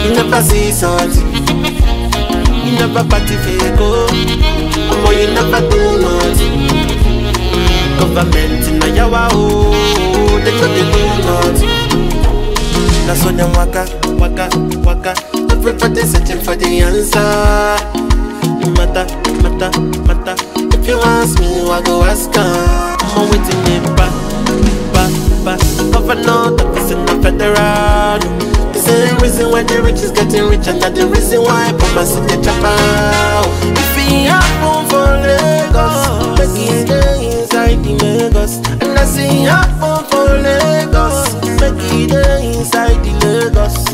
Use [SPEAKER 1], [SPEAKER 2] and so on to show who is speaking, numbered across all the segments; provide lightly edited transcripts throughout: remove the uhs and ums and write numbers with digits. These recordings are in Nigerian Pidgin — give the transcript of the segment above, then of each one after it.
[SPEAKER 1] You never see something. You never party for go. Omo, you never do nothing. Government in a yawa oh, they know they do nothing. That's why them waka. Everybody searching for the answer. Matter. If you ask me, I go ask her. I'm waiting in back. Governor, that is in the federal. The same reason why the rich is getting rich, and that the reason why Papa see the chopper. If he happen for Lagos, make it day inside the Lagos. And I see happen for Lagos, make it day inside the Lagos.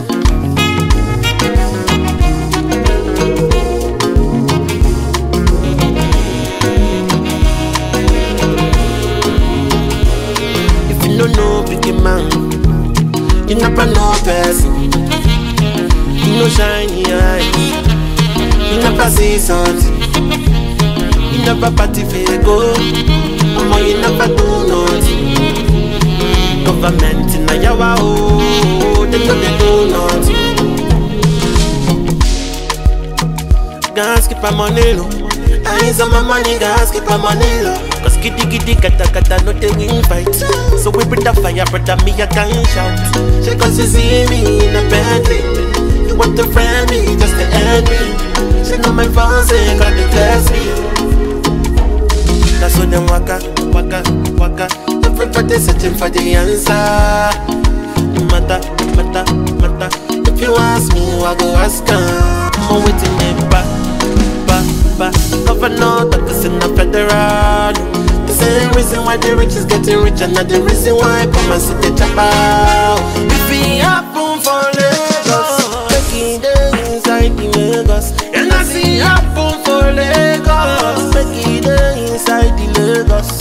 [SPEAKER 1] No big man, you never know person. You no shiny eyes, you never see something. You never party for go, Omo, you never do nothing. Government in a yawa oh, they know they do nothing. Gas keep my money low, I ain't some money, gas keep my money low. Cause kitty kata no they win fight. So we bring the fire, brother, me a can shout. She cause you see me in a Bentley. You want to friend me, just to end me. She know my phone say, got the class me. That's why them waka. Everybody searching for the answer. Matter. If you ask me, I go ask her. I'm waiting in back. Governor, that is in the federal. The same reason why the rich is getting rich, and not the reason why Papa see the chopper. If he happen for Lagos, make it day inside the Lagos. And I see happen for Lagos, make it day inside the Lagos.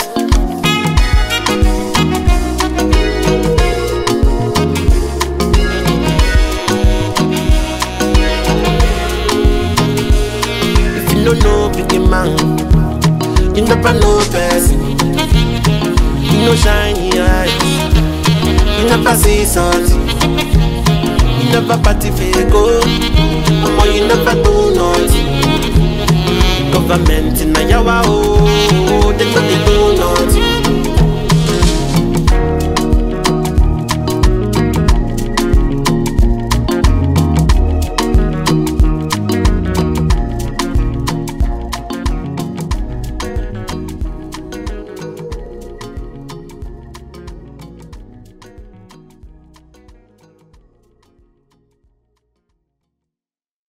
[SPEAKER 1] No big man, you never know person. You no shiny eyes, you never see something. You never party for go, Omo, you never do nothing. Government in a yawa oh, they know they do